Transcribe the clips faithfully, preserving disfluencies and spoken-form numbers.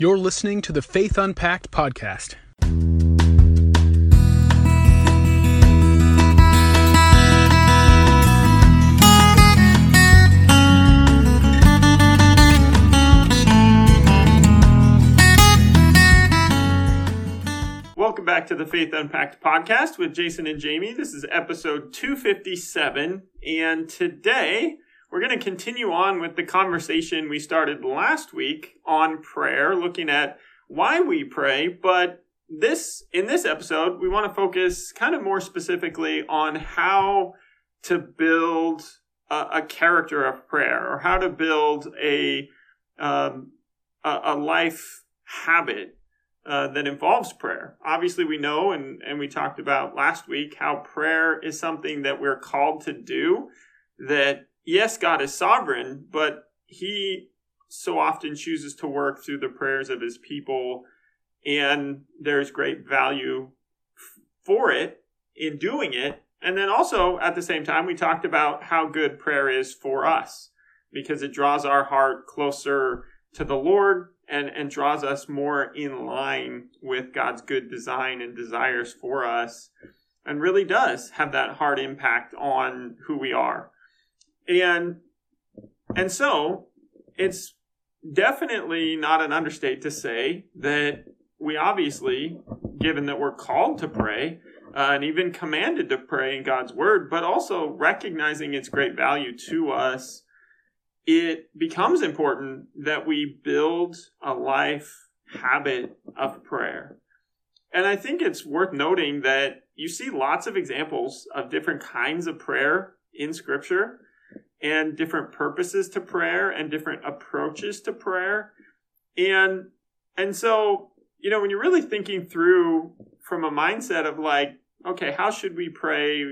You're listening to the Faith Unpacked podcast. Welcome back to the Faith Unpacked podcast with Jason and Jamie. This is episode two fifty-seven, and today we're going to continue on with the conversation we started last week on prayer, looking at why we pray. But this, in this episode, we want to focus kind of more specifically on how to build a, a character of prayer, or how to build a um, a, a life habit uh, that involves prayer. Obviously, we know, and, and we talked about last week, how prayer is something that we're called to do, that yes, God is sovereign, but he so often chooses to work through the prayers of his people, and there's great value f- for it in doing it. And then also, at the same time, we talked about how good prayer is for us, because it draws our heart closer to the Lord and, and draws us more in line with God's good design and desires for us, and really does have that hard impact on who we are. And and so it's definitely not an understate to say that we obviously, given that we're called to pray uh, and even commanded to pray in God's word, but also recognizing its great value to us, it becomes important that we build a life habit of prayer. And I think it's worth noting that you see lots of examples of different kinds of prayer in Scripture, and different purposes to prayer and different approaches to prayer. And and so, you know, when you're really thinking through from a mindset of like, okay, how should we pray?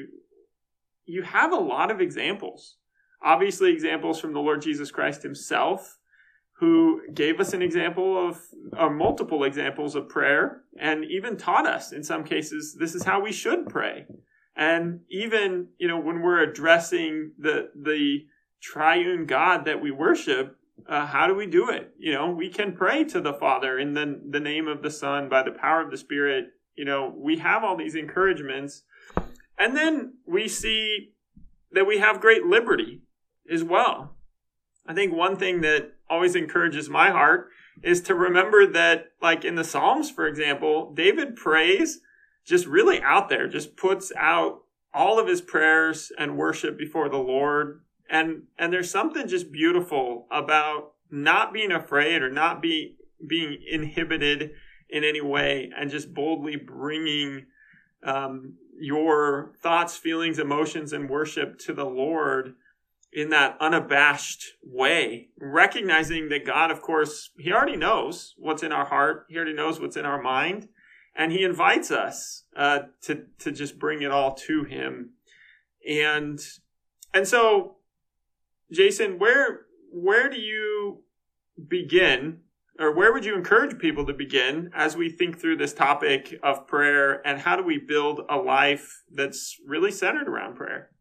You have a lot of examples. Obviously, examples from the Lord Jesus Christ himself, who gave us an example of, or multiple examples of prayer, and even taught us, in some cases, this is how we should pray. And even, you know, when we're addressing the the triune God that we worship, uh, how do we do it? You know, we can pray to the Father in the, the name of the Son, by the power of the Spirit. You know, we have all these encouragements. And then we see that we have great liberty as well. I think one thing that always encourages my heart is to remember that, like in the Psalms, for example, David prays just really out there, just puts out all of his prayers and worship before the Lord. And and there's something just beautiful about not being afraid or not be, being inhibited in any way, and just boldly bringing um, your thoughts, feelings, emotions, and worship to the Lord in that unabashed way, recognizing that God, of course, he already knows what's in our heart. He already knows what's in our mind. And he invites us uh, to to just bring it all to him, and and so, Jason, where where do you begin, or where would you encourage people to begin as we think through this topic of prayer, and how do we build a life that's really centered around prayer?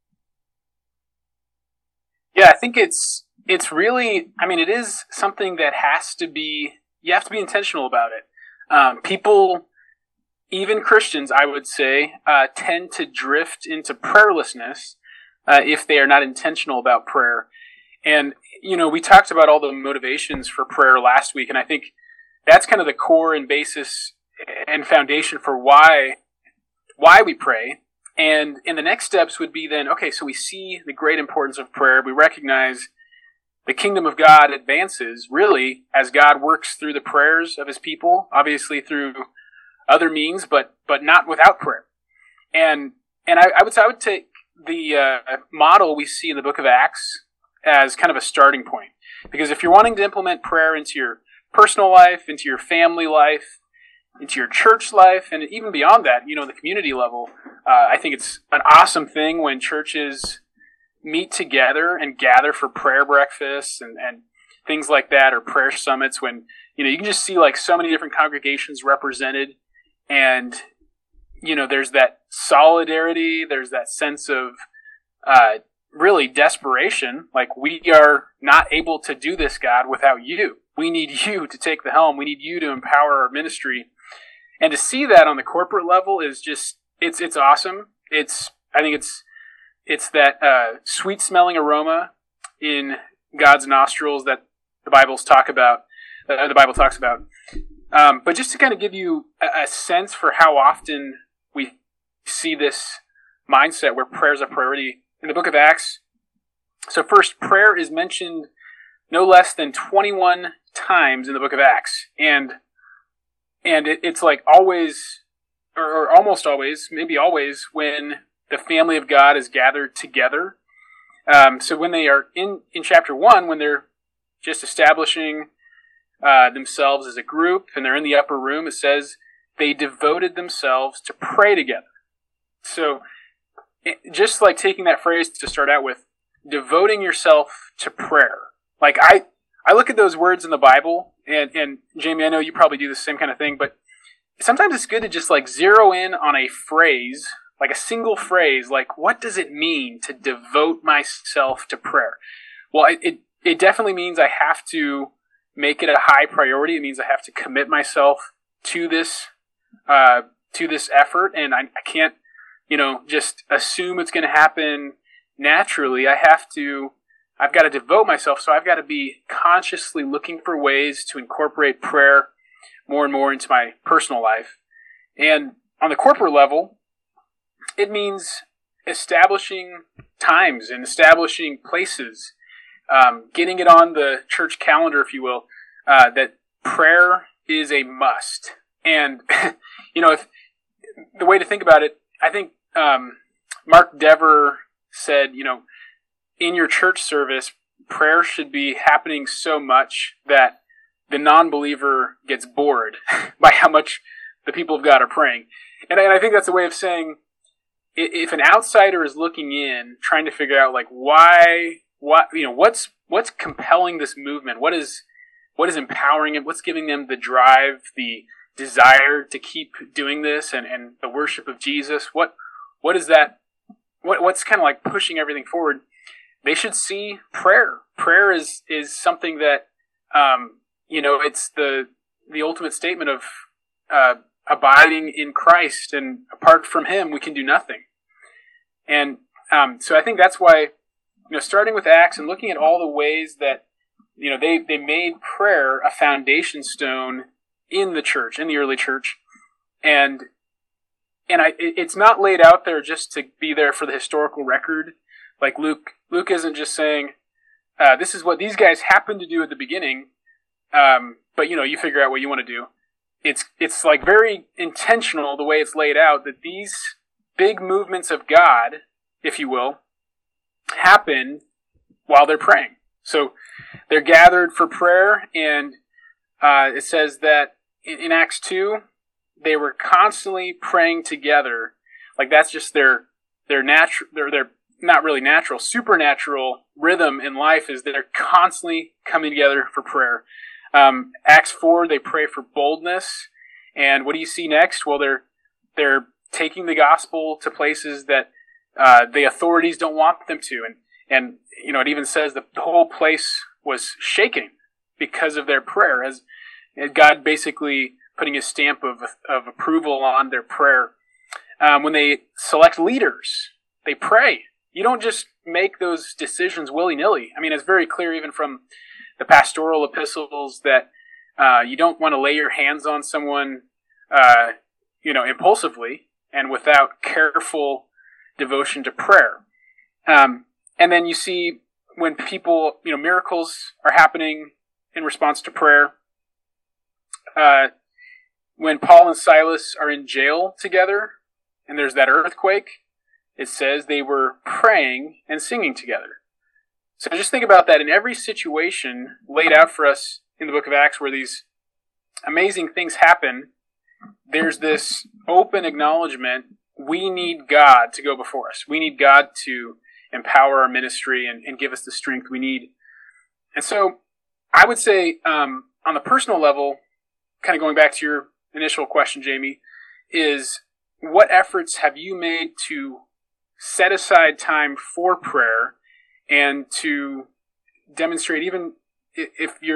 Yeah, I think it's it's really, I mean, it is something that has to be, you have to be intentional about it. Um, people, even Christians, I would say, uh, tend to drift into prayerlessness uh, if they are not intentional about prayer. And, you know, we talked about all the motivations for prayer last week, and I think that's kind of the core and basis and foundation for why why we pray. And in the next steps would be then, okay, so we see the great importance of prayer. We recognize the kingdom of God advances really as God works through the prayers of his people, obviously through other means, but but not without prayer. And and I, I would I would take the uh, model we see in the book of Acts as kind of a starting point. Because if you're wanting to implement prayer into your personal life, into your family life, into your church life, and even beyond that, you know, the community level, uh, I think it's an awesome thing when churches meet together and gather for prayer breakfasts and, and things like that, or prayer summits, when, you know, you can just see like so many different congregations represented, and, you know, there's that solidarity, there's that sense of uh, really desperation, like we are not able to do this, God, without you. we need you to take the helm. We need you to empower our ministry. And to see that on the corporate level is just, it's it's awesome. It's, I think it's, it's that uh, sweet smelling aroma in God's nostrils that the Bible's talk about, uh, the Bible talks about. Um, but just to kind of give you a, a sense for how often we see this mindset where prayer is a priority in the book of Acts. So first, prayer is mentioned no less than twenty-one times in the book of Acts. And and it, it's like always, or, or almost always, maybe always, when the family of God is gathered together. Um, so when they are in, in chapter one, when they're just establishing uh, themselves as a group and they're in the upper room, it says they devoted themselves to pray together. So it, just like taking that phrase to start out with, devoting yourself to prayer. Like I, I look at those words in the Bible, and, and Jamie, I know you probably do the same kind of thing, but sometimes it's good to just like zero in on a phrase, like a single phrase, like what does it mean to devote myself to prayer? Well, it, it, it definitely means I have to make it a high priority. It means I have to commit myself to this, uh, to this effort, and I, I can't, you know, just assume it's going to happen naturally. I have to, I've got to devote myself, so I've got to be consciously looking for ways to incorporate prayer more and more into my personal life. And on the corporate level, it means establishing times and establishing places, um, getting it on the church calendar, if you will, uh, that prayer is a must. And, you know, if the way to think about it, I think um, Mark Dever said, you know, in your church service, prayer should be happening so much that the non-believer gets bored by how much the people of God are praying. And I, and I think that's a way of saying, if an outsider is looking in, trying to figure out like why, what you know, what's what's compelling this movement, what is what is empowering it, what's giving them the drive, the desire to keep doing this, and, and the worship of Jesus, what what is that? What what's kind of like pushing everything forward? They should see prayer. Prayer is is something that um, you know, it's the the ultimate statement of uh, abiding in Christ, and apart from Him, we can do nothing. And um, so I think that's why, you know, starting with Acts and looking at all the ways that, you know, they they made prayer a foundation stone in the church, in the early church, and and I it's not laid out there just to be there for the historical record. Like Luke, Luke isn't just saying, uh, this is what these guys happened to do at the beginning, um, but, you know, you figure out what you want to do. It's it's like very intentional the way it's laid out, that these big movements of God, if you will, happen while they're praying. So they're gathered for prayer, and uh, it says that in, in Acts two, they were constantly praying together. Like that's just their their natural their their not really natural, supernatural rhythm in life is that they're constantly coming together for prayer. Um, Acts four, they pray for boldness. And what do you see next? Well, they're they're taking the gospel to places that uh, the authorities don't want them to. And, and you know, it even says that the whole place was shaking because of their prayer, as, as God basically putting his stamp of, of approval on their prayer. Um, when they select leaders, they pray. You don't just make those decisions willy-nilly. I mean, it's very clear even from the pastoral epistles that uh, you don't want to lay your hands on someone, uh, you know, impulsively and without careful devotion to prayer. Um, and then you see when people, you know, miracles are happening in response to prayer. Uh, when Paul and Silas are in jail together and there's that earthquake, it says they were praying and singing together. So just think about that in every situation laid out for us in the book of Acts where these amazing things happen. There's this open acknowledgement, we need God to go before us. We need God to empower our ministry and, and give us the strength we need. And so I would say um, on the personal level, kind of going back to your initial question, Jamie, is what efforts have you made to set aside time for prayer and to demonstrate, even if you're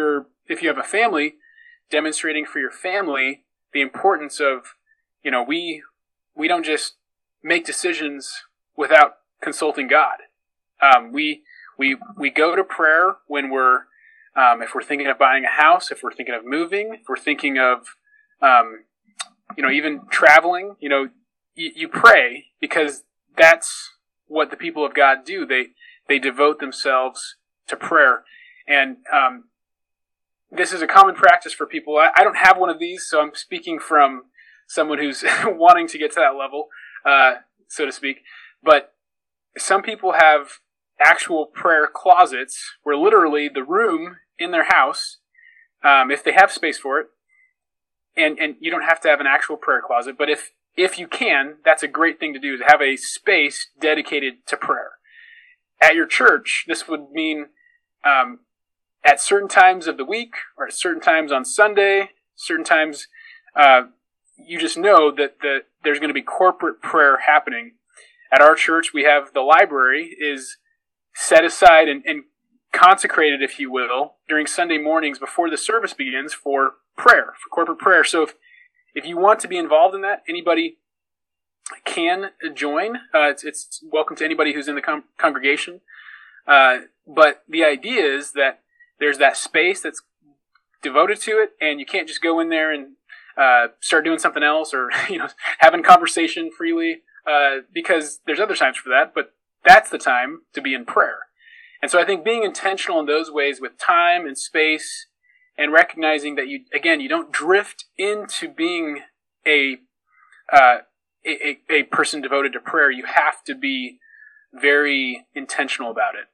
if you have a family, demonstrating for your family the importance of, you know, we we don't just make decisions without consulting God. Um, we we we go to prayer when we're um, if we're thinking of buying a house, if we're thinking of moving, if we're thinking of um, you know, even traveling. You know, you, you pray because that's what the people of God do. They they devote themselves to prayer, and um, this is a common practice for people. I, I don't have one of these, so I'm speaking from someone who's wanting to get to that level, uh, so to speak. But some people have actual prayer closets where literally the room in their house, um, if they have space for it, and, and you don't have to have an actual prayer closet, but if, if you can, that's a great thing to do, to have a space dedicated to prayer. At your church, this would mean um, at certain times of the week, or at certain times on Sunday, certain times, uh, you just know that the, there's going to be corporate prayer happening. At our church, we have the library is set aside and, and consecrated, if you will, during Sunday mornings before the service begins for prayer, for corporate prayer. So if, if you want to be involved in that, anybody can join. Uh, it's, it's welcome to anybody who's in the com- congregation. Uh, but the idea is that there's that space that's devoted to it, and you can't just go in there and uh, start doing something else, or you know, having conversation freely, uh, because there's other times for that. But that's the time to be in prayer. And so I think being intentional in those ways with time and space, and recognizing that you, again, you don't drift into being a uh, a, a person devoted to prayer. You have to be very intentional about it.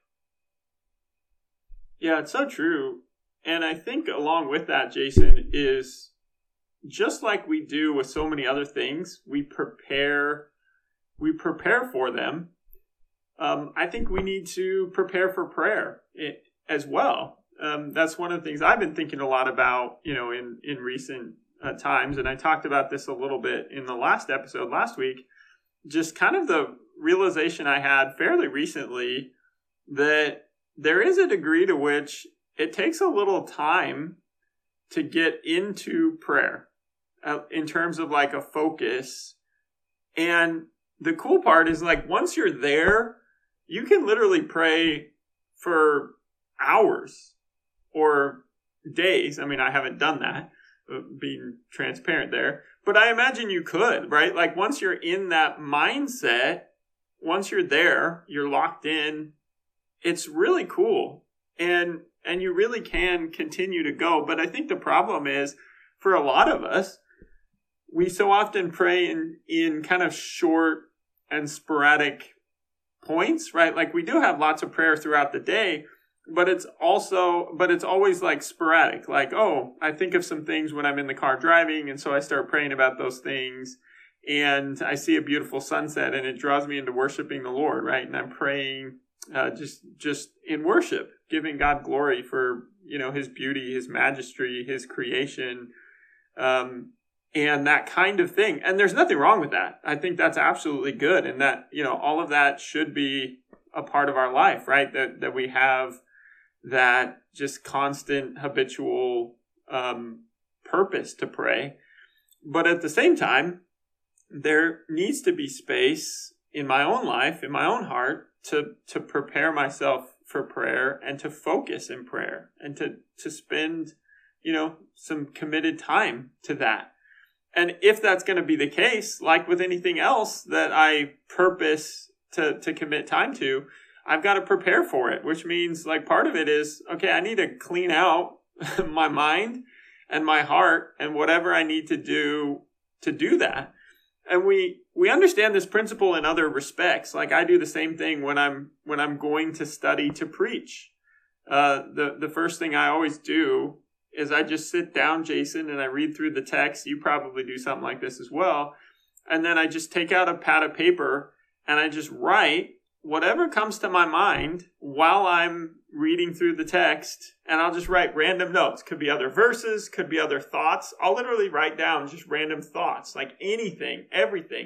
Yeah, it's so true. And I think along with that, Jason, is just like we do with so many other things, we prepare, we prepare for them. Um, I think we need to prepare for prayer as well. Um, that's one of the things I've been thinking a lot about, you know, in, in recent uh, times. And I talked about this a little bit in the last episode last week, just kind of the realization I had fairly recently that there is a degree to which it takes a little time to get into prayer uh, in terms of like a focus. And the cool part is like once you're there, you can literally pray for hours or days. I mean, I haven't done that, being transparent there, but I imagine you could, right? Like once you're in that mindset, once you're there, you're locked in. It's really cool. And and you really can continue to go. But I think the problem is for a lot of us, we so often pray in, in kind of short and sporadic points, right? Like we do have lots of prayer throughout the day, but it's also, but it's always like sporadic. Like, oh, I think of some things when I'm in the car driving. And so I start praying about those things. And I see a beautiful sunset and it draws me into worshiping the Lord, right? And I'm praying uh, just, just in worship, giving God glory for, you know, his beauty, his majesty, his creation, um, and that kind of thing. And there's nothing wrong with that. I think that's absolutely good. And that, you know, all of that should be a part of our life, right? That, that we have that just constant habitual, um, purpose to pray. But at the same time, there needs to be space in my own life, in my own heart, to, to prepare myself for prayer and to focus in prayer and to, to spend, you know, some committed time to that. And if that's going to be the case, like with anything else that I purpose to, to commit time to, I've got to prepare for it, which means like part of it is, okay, I need to clean out my mind and my heart and whatever I need to do to do that. And we, we understand this principle in other respects. Like I do the same thing when I'm, when I'm going to study to preach. Uh, the, the first thing I always do is I just sit down, Jason, and I read through the text. You probably do something like this as well. And then I just take out a pad of paper and I just write whatever comes to my mind while I'm reading through the text. And I'll just write random notes. Could be other verses, could be other thoughts. I'll literally write down just random thoughts, like anything, everything.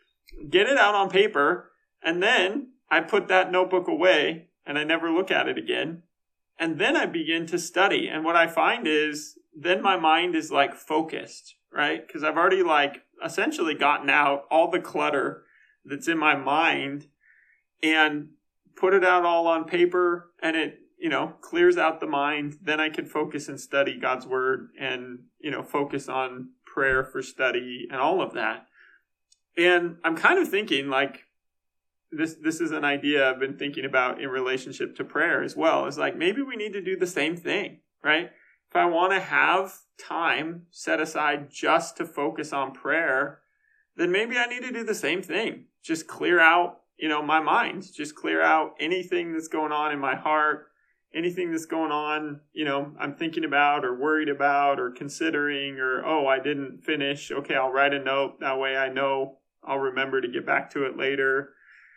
Get it out on paper. And then I put that notebook away and I never look at it again. and then I begin to study. And what I find is then my mind is like focused, right? Because I've already like essentially gotten out all the clutter that's in my mind and put it out all on paper, and it, you know, clears out the mind. Then I can focus and study God's word and, you know, focus on prayer for study and all of that. And I'm kind of thinking like, this this is an idea I've been thinking about in relationship to prayer as well. Is like, maybe we need to do the same thing, right? If I want to have time set aside just to focus on prayer, then maybe I need to do the same thing. Just clear out, you know, my mind. Just clear out anything that's going on in my heart, anything that's going on, you know, I'm thinking about or worried about or considering, or, oh, I didn't finish. Okay, I'll write a note. That way I know I'll remember to get back to it later.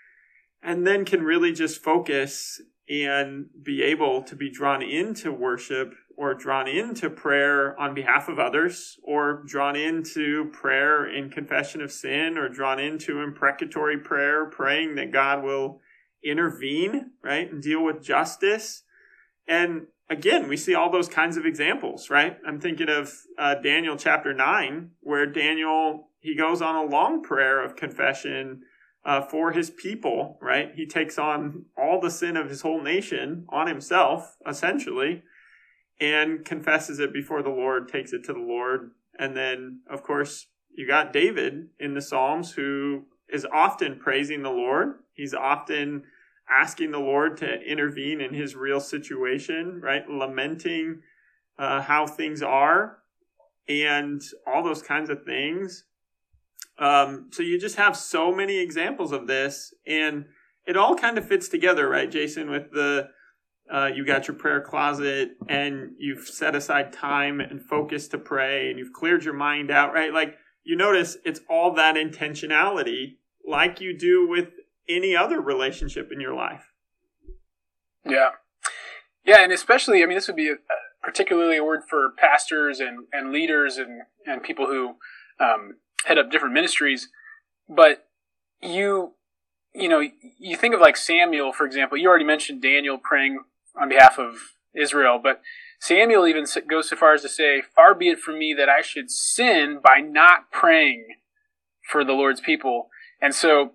And then can really just focus and be able to be drawn into worship or drawn into prayer on behalf of others, or drawn into prayer in confession of sin, or drawn into imprecatory prayer, praying that God will intervene, right, and deal with justice. And again, we see all those kinds of examples, right? I'm thinking of uh, Daniel chapter nine, where Daniel, he goes on a long prayer of confession uh, for his people, right? He takes on all the sin of his whole nation on himself, essentially, and confesses it before the Lord, takes it to the Lord. And then, of course, you got David in the Psalms, who is often praising the Lord. He's often asking the Lord to intervene in his real situation, right? Lamenting uh, how things are and all those kinds of things. Um, so you just have so many examples of this, and it all kind of fits together, right, Jason, with the Uh, you got your prayer closet, and you've set aside time and focus to pray, and you've cleared your mind out, right? Like, you notice it's all that intentionality, like you do with any other relationship in your life. Yeah. Yeah, and especially, I mean, this would be a, particularly a word for pastors and, and leaders and, and people who um, head up different ministries. But you, you know, you think of like Samuel, for example. You already mentioned Daniel praying on behalf of Israel, but Samuel even goes so far as to say, "Far be it from me that I should sin by not praying for the Lord's people." And so,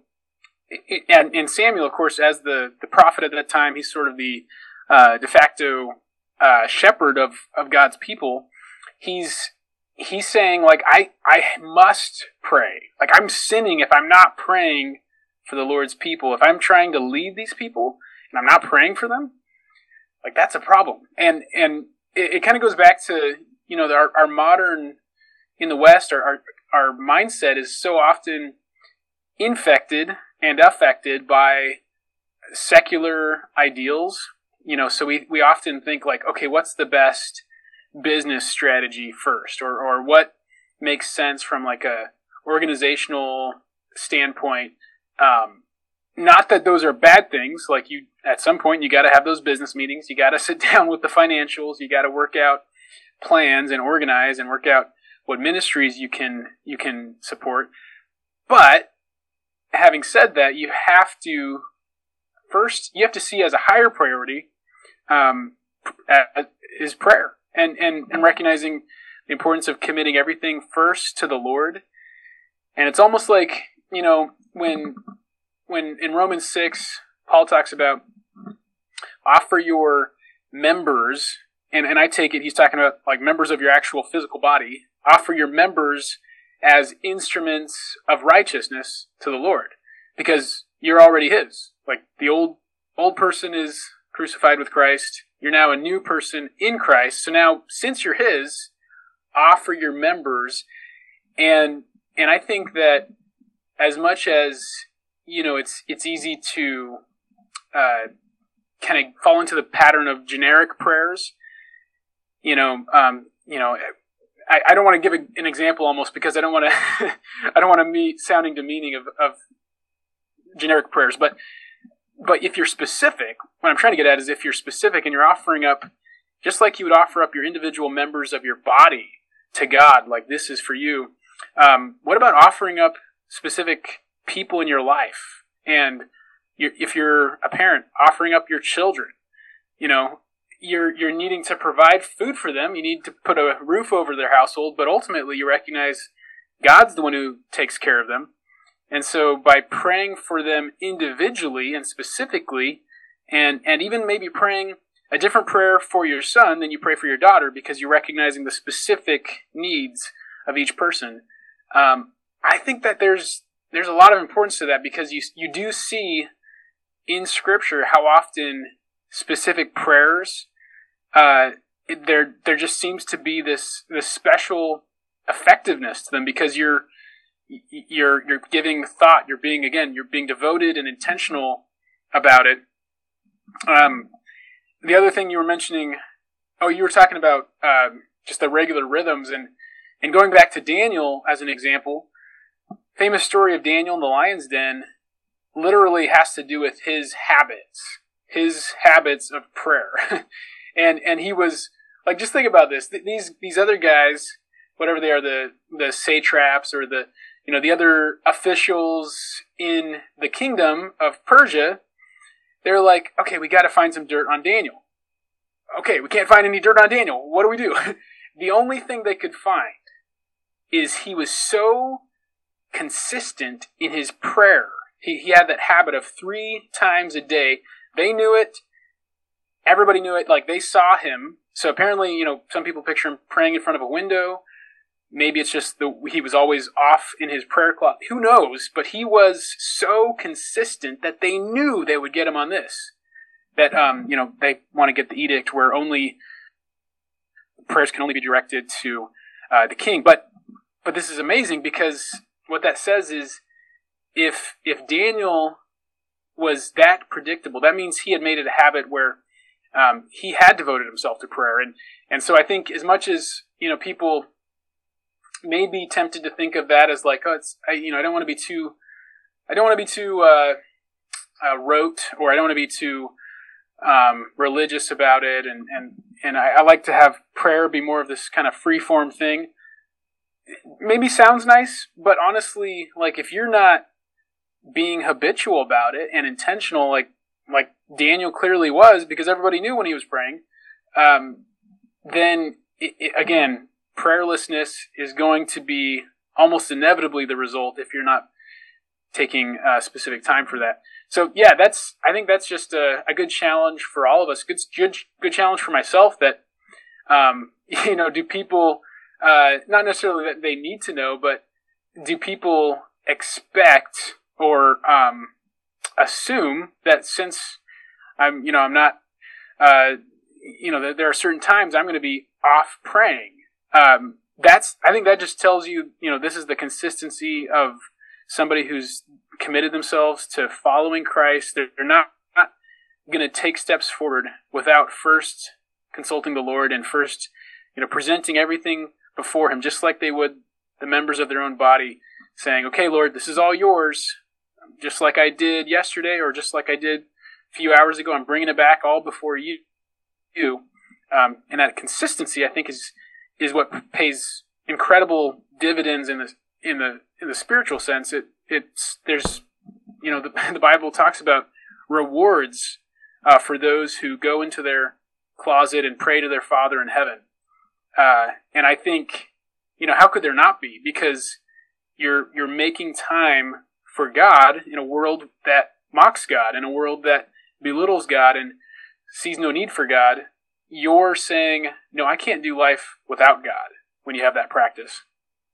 and, and Samuel, of course, as the, the prophet at that time, he's sort of the uh, de facto uh, shepherd of, of God's people. He's he's saying, like, I, I must pray. Like, I'm sinning if I'm not praying for the Lord's people. If I'm trying to lead these people and I'm not praying for them, like, that's a problem. And and it, it kind of goes back to, you know, our, our modern, in the West, our, our our mindset is so often infected and affected by secular ideals. You know, so we, we often think like, okay, what's the best business strategy first? Or, or what makes sense from like a organizational standpoint? Um, not that those are bad things. Like, you, at some point, you got to have those business meetings. You got to sit down with the financials. You got to work out plans and organize and work out what ministries you can you can support. But having said that, you have to first you have to see as a higher priority um, uh, is prayer, and, and and recognizing the importance of committing everything first to the Lord. And it's almost like, you know, when when in Romans six, Paul talks about offer your members, and, and I take it he's talking about like members of your actual physical body, offer your members as instruments of righteousness to the Lord, because you're already his. Like, the old old person is crucified with Christ. You're now a new person in Christ. So now, since you're his, offer your members. And and I think that as much as, you know, it's it's easy to uh, kind of fall into the pattern of generic prayers. You know, um, you know, I, I don't want to give a, an example almost because I don't want to I don't want to meet sounding demeaning of, of generic prayers. But but if you're specific, what I'm trying to get at is if you're specific and you're offering up, just like you would offer up your individual members of your body to God, like, this is for you. Um, what about offering up specific people in your life? And you're, if you're a parent, offering up your children. You know, you're you're needing to provide food for them. You need to put a roof over their household, but ultimately you recognize God's the one who takes care of them. And so by praying for them individually and specifically, and, and even maybe praying a different prayer for your son than you pray for your daughter because you're recognizing the specific needs of each person, um, I think that there's there's a lot of importance to that, because you you do see in Scripture how often specific prayers, uh, it, there there just seems to be this this special effectiveness to them, because you're you're you're giving thought, you're being again you're being devoted and intentional about it. Um, the other thing you were mentioning, oh, you were talking about um, just the regular rhythms, and and going back to Daniel as an example, famous story of Daniel in the lion's den literally has to do with his habits, his habits of prayer, and and he was like, just think about this: these these other guys, whatever they are, the the satraps or the you know the other officials in the kingdom of Persia, they're like, okay, we got to find some dirt on Daniel. Okay, we can't find any dirt on Daniel. What do we do? The only thing they could find is he was so consistent in his prayer. He, he had that habit of three times a day. They knew it. Everybody knew it. Like, they saw him. So apparently, you know, some people picture him praying in front of a window. Maybe it's just the he was always off in his prayer closet. Who knows? But he was so consistent that they knew they would get him on this. That, um, you know, they want to get the edict where only prayers can only be directed to uh, the king. But but this is amazing, because what that says is if if Daniel was that predictable, that means he had made it a habit where um, he had devoted himself to prayer. And and so I think, as much as, you know, people may be tempted to think of that as like, oh, it's, I, you know, I don't want to be too, I don't want to be too uh, uh, rote, or I don't want to be too um, religious about it, and and and I, I like to have prayer be more of this kind of free form thing. Maybe sounds nice, but honestly, like, if you're not being habitual about it and intentional, like like Daniel clearly was, because everybody knew when he was praying, um, then it, it, again, prayerlessness is going to be almost inevitably the result if you're not taking uh, specific time for that. So yeah, that's I think that's just a, a good challenge for all of us. Good good good challenge for myself. That um, you know, do people uh, not necessarily that they need to know, but do people expect or um, assume that since I'm you know I'm not uh, you know that there are certain times I'm going to be off praying. Um, that's, I think that just tells you, you know, this is the consistency of somebody who's committed themselves to following Christ. They're, they're not, not going to take steps forward without first consulting the Lord and first, you know, presenting everything before Him, just like they would the members of their own body, saying, okay, Lord, this is all yours, just like I did yesterday, or just like I did a few hours ago. I'm bringing it back all before you. you. Um, and that consistency, I think, is is what pays incredible dividends in the in the in the spiritual sense. It it's there's you know the the Bible talks about rewards uh, for those who go into their closet and pray to their Father in heaven. Uh, and I think, you know, how could there not be? Because you're you're making time for God in a world that mocks God, in a world that belittles God and sees no need for God. You're saying, no, I can't do life without God when you have that practice.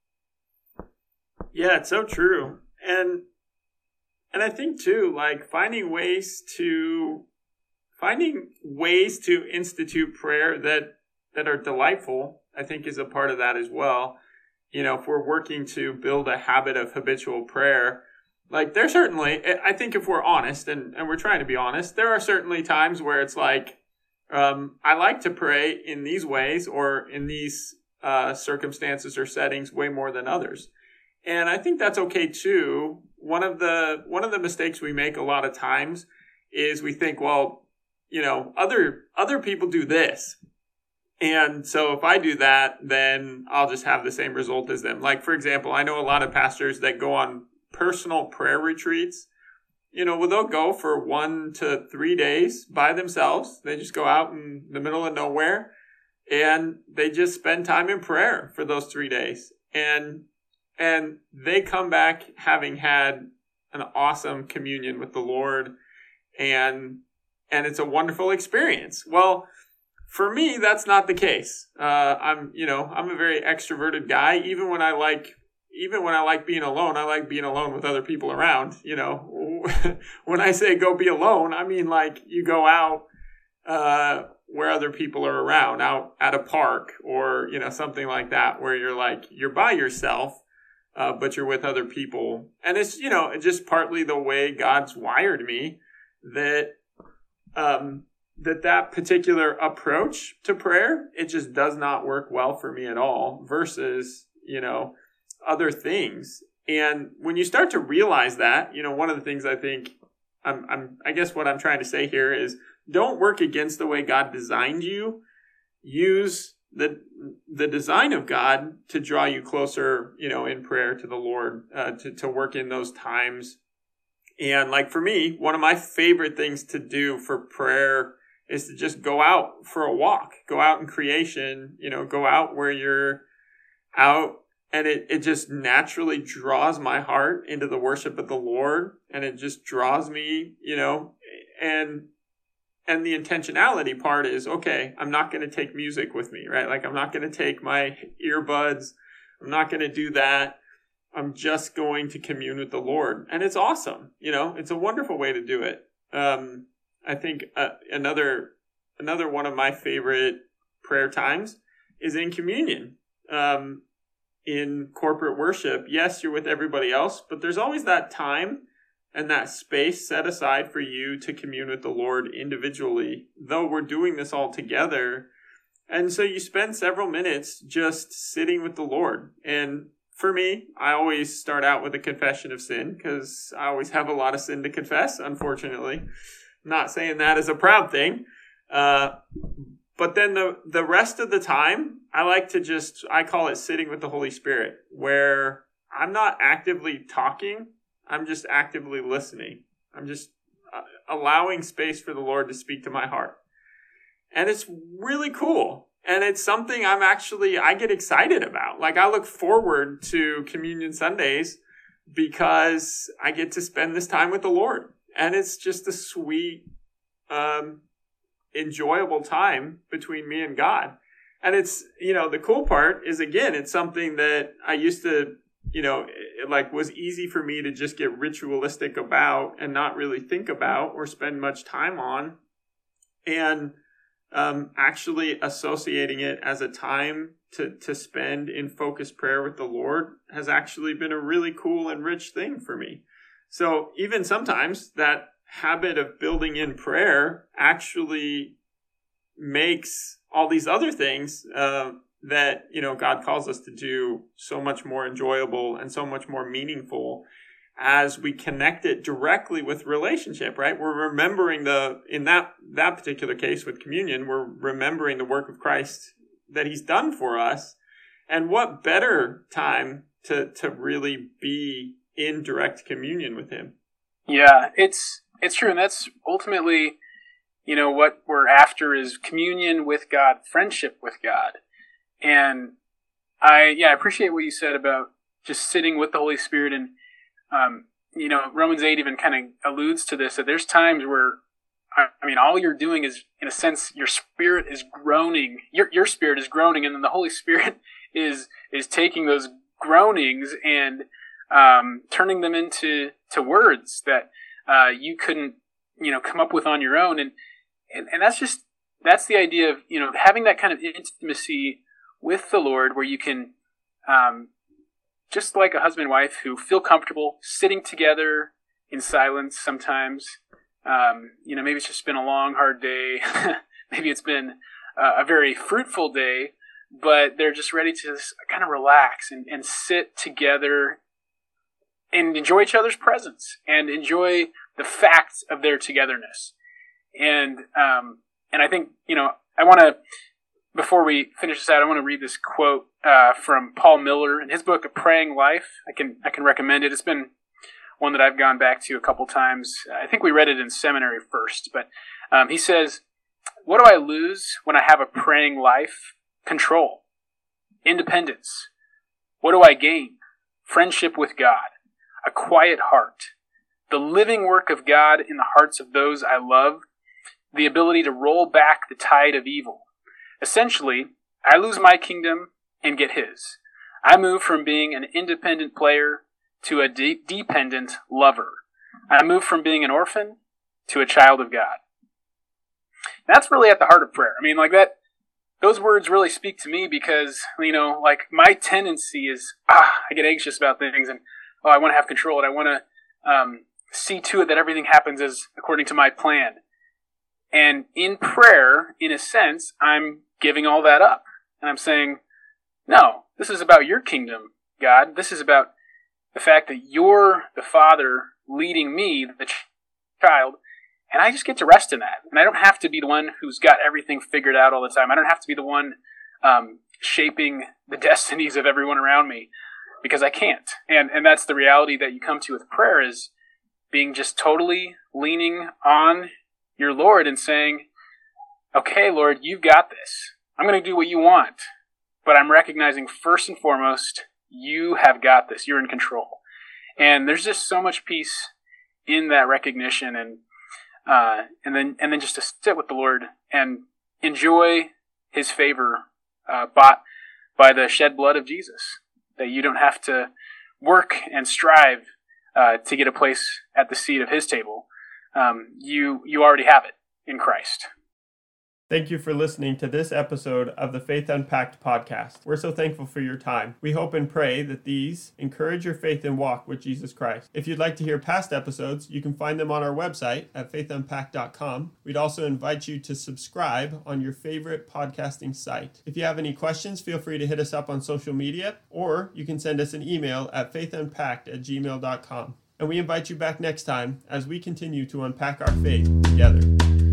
Yeah, it's so true. And and I think too, like finding ways to finding ways to institute prayer that that are delightful, I think, is a part of that as well. You know, if we're working to build a habit of habitual prayer, like there's certainly, I think if we're honest, and, and we're trying to be honest, there are certainly times where it's like, Um, I like to pray in these ways or in these uh, circumstances or settings way more than others, and I think that's okay too. One of the one of the mistakes we make a lot of times is we think, well, you know, other other people do this, and so if I do that, then I'll just have the same result as them. Like, for example, I know a lot of pastors that go on personal prayer retreats, you know, well, they'll go for one to three days by themselves. They just go out in the middle of nowhere and they just spend time in prayer for those three days. And, and they come back having had an awesome communion with the Lord, and, and it's a wonderful experience. Well, for me, that's not the case. Uh, I'm, you know, I'm a very extroverted guy. Even when I like, even when I like being alone, I like being alone with other people around. You know, when I say go be alone, I mean like you go out uh, where other people are around, out at a park or you know something like that, where you're like you're by yourself, uh, but you're with other people, and it's you know just partly the way God's wired me that. Um, that that particular approach to prayer, it just does not work well for me at all versus, you know, other things. And when you start to realize that, you know, one of the things I think I'm, I'm, I guess what I'm trying to say here is don't work against the way God designed you. Use the, the design of God to draw you closer, you know, in prayer to the Lord, uh, to, to work in those times. And like for me, one of my favorite things to do for prayer is to just go out for a walk, go out in creation, you know, go out where you're out, and it, it just naturally draws my heart into the worship of the Lord, and it just draws me, you know, and and the intentionality part is, okay, I'm not going to take music with me, right? Like I'm not going to take my earbuds, I'm not going to do that. I'm just going to commune with the Lord, and it's awesome, you know, it's a wonderful way to do it. Um, I think uh, another another one of my favorite prayer times is in communion. Um, in corporate worship, yes, you're with everybody else, but there's always that time and that space set aside for you to commune with the Lord individually, though we're doing this all together. And so you spend several minutes just sitting with the Lord. And for me, I always start out with a confession of sin because I always have a lot of sin to confess, unfortunately. Not saying that is a proud thing. Uh, but then the, the rest of the time, I like to just, I call it sitting with the Holy Spirit, where I'm not actively talking. I'm just actively listening. I'm just uh, allowing space for the Lord to speak to my heart. And it's really cool. And it's something I'm actually, I get excited about. Like I look forward to Communion Sundays because I get to spend this time with the Lord. And it's just a sweet, um, enjoyable time between me and God. And it's, you know, the cool part is, again, it's something that I used to, you know, it, like was easy for me to just get ritualistic about and not really think about or spend much time on. And um, actually associating it as a time to, to spend in focused prayer with the Lord has actually been a really cool and rich thing for me. So even sometimes that habit of building in prayer actually makes all these other things uh, that, you know, God calls us to do so much more enjoyable and so much more meaningful as we connect it directly with relationship, right? We're remembering the, in that, that particular case with communion, we're remembering the work of Christ that he's done for us. And what better time to, to really be in direct communion with him. Yeah, it's it's true, and that's ultimately, you know, what we're after is communion with God, friendship with God. And I yeah, I appreciate what you said about just sitting with the Holy Spirit, and um, you know, Romans eight even kind of alludes to this, that there's times where I, I mean, all you're doing is, in a sense, your spirit is groaning, your your spirit is groaning, and then the Holy Spirit is is taking those groanings and Um, turning them into to words that uh, you couldn't, you know, come up with on your own, and, and and that's just that's the idea of, you know, having that kind of intimacy with the Lord, where you can, um, just like a husband and wife who feel comfortable sitting together in silence. Sometimes, um, you know, maybe it's just been a long, hard day. Maybe it's been uh, a very fruitful day, but they're just ready to just kind of relax and, and sit together and enjoy each other's presence and enjoy the fact of their togetherness. And um, and I think, you know, I want to, before we finish this out, I want to read this quote uh, from Paul Miller in his book, A Praying Life. I can I can recommend it. It's been one that I've gone back to a couple times. I think we read it in seminary first, but um, he says, what do I lose when I have a praying life? Control. Independence. What do I gain? Friendship with God. A quiet heart. The living work of God in the hearts of those I love. The ability to roll back the tide of evil. Essentially, I lose my kingdom and get his. I move from being an independent player to a de- dependent lover. I move from being an orphan to a child of God. That's really at the heart of prayer. I mean, like that, those words really speak to me because, you know, like my tendency is, ah, I get anxious about things and, oh, I want to have control and I want to um, see to it that everything happens as according to my plan. And in prayer, in a sense, I'm giving all that up. And I'm saying, no, this is about your kingdom, God. This is about the fact that you're the Father leading me, the ch- child, and I just get to rest in that. And I don't have to be the one who's got everything figured out all the time. I don't have to be the one um, shaping the destinies of everyone around me because I can't. And and that's the reality that you come to with prayer is being just totally leaning on your Lord and saying, okay, Lord, you've got this. I'm going to do what you want. But I'm recognizing first and foremost, you have got this. You're in control. And there's just so much peace in that recognition and uh, and then and then just to sit with the Lord and enjoy his favor uh, bought by the shed blood of Jesus. That you don't have to work and strive uh, to get a place at the seat of his table. Um, you you already have it in Christ. Thank you for listening to this episode of the Faith Unpacked podcast. We're so thankful for your time. We hope and pray that these encourage your faith and walk with Jesus Christ. If you'd like to hear past episodes, you can find them on our website at faith unpacked dot com. We'd also invite you to subscribe on your favorite podcasting site. If you have any questions, feel free to hit us up on social media, or you can send us an email at faith unpacked at gmail dot com. And we invite you back next time as we continue to unpack our faith together.